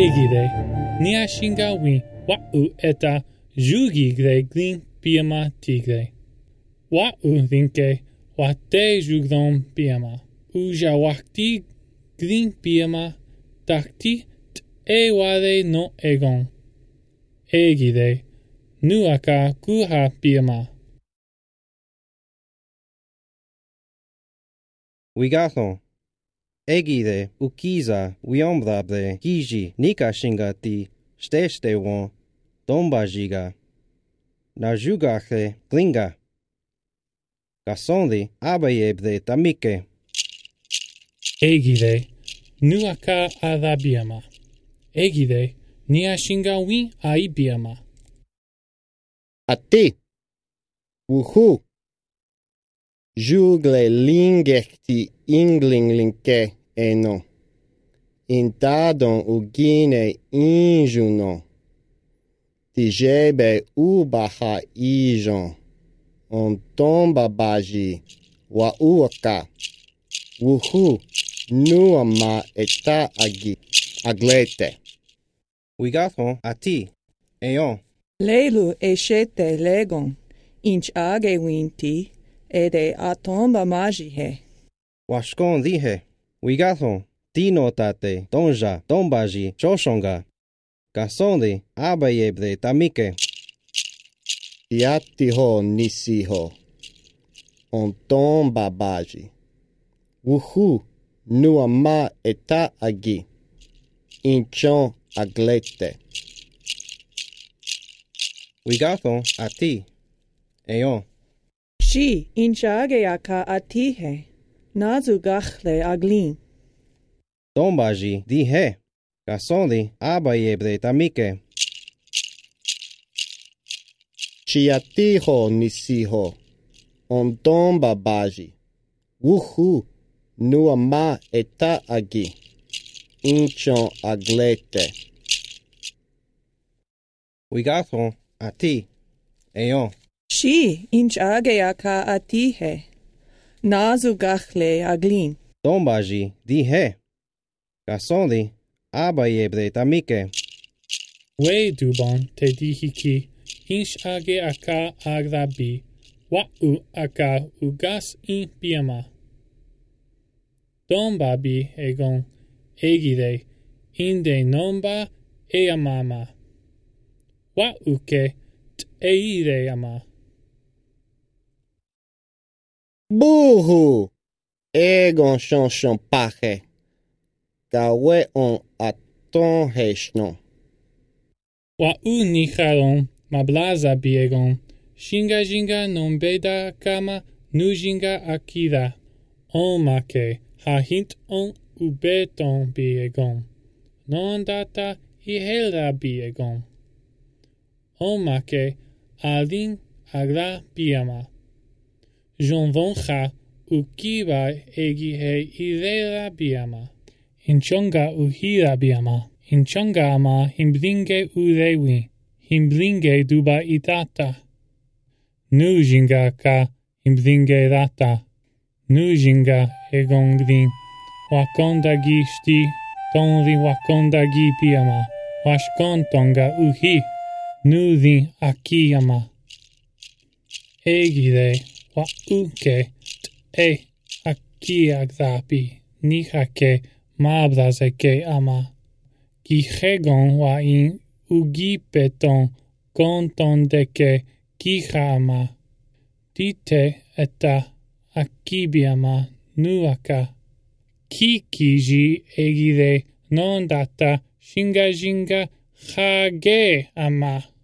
Egide, nia shinga wi wa'u eta jugigre glin piama tigre. Wa'u dinke wate jugdon piama. Uja wakti glin piama takti t'ewade no egon. Egide, nuaka kuha piama. Wigathon. Egide, ukiza, wiombrabre, giji, nika shingati, steste won, dombajiga. Najugache, glinga. Gasondi, abayebre, tamike. Egide, nuaka adabiama. Egide, nia shinga wi aibiama. Ati. Wuhu. Jugle lingekti inglinglinke eno. Intadon ugine injuno. Tijebe ubaha ijon. On tomba baji. Wa uaka. Wuhu. Nuama eta agi. Aglete. Wigathon, ati. Eon. Leilu eshete legon. Inch age winti. Ede atomba magihe. Washkon dihe. Wigathon, tino tate, donja, dombaji, choshonga. Gasondi, abayebre, tamike. Yatiho nisiho. On tomba baji. Wuhu. Nuama eta agi. Inchon aglete. Wigathon, ati. Eon. Shi inchage aka atihe. Nazugachle aglin. Dombaji, dihe. Gasondi, abayebre, tamike. Chiatiho nisiho. On tomba baji. Wuhu. Nuama eta agi. Inchon aglete. Wigathon, ati. Eon. Shi inchage aka atihe. Nazugachle aglin. Dombaji, dihe. Gasondi, abayebre, tamike. We duban te dihiki, inch age aka agrabi, wa'u aka ugas in piama. Dombabi egon, egide, inde nomba eamama. Wa'uke t'eire ama. Buhu! Egon shonshon pache. Gawe on aton heshnon. Wa'u nicharon, mablaza biegon, shinga jinga non beda kama nujinga akida. Omake, hahint on ubeton biegon. Non data ihelra biegon. Omake, alin agra biama. Jonvoncha, ukiba egihe irera biama. Inchonga uhira biama. Inchonga ama himblinge urewi. Himblinge duba itata. Nujinga ka himblinge rata. Nujinga egonglin. Wakonda gishti. Tonri wakonda gi biama. Washkontonga uhi. Nudin akiyama. Egire wa uke t'e akiagzapi. Nihake mabrazeke ama. Gihegon wa in ugipeton kontondeke kihama. Dite eta akibiama nuaka. Kikiji egire non data shinga jinga hage ama.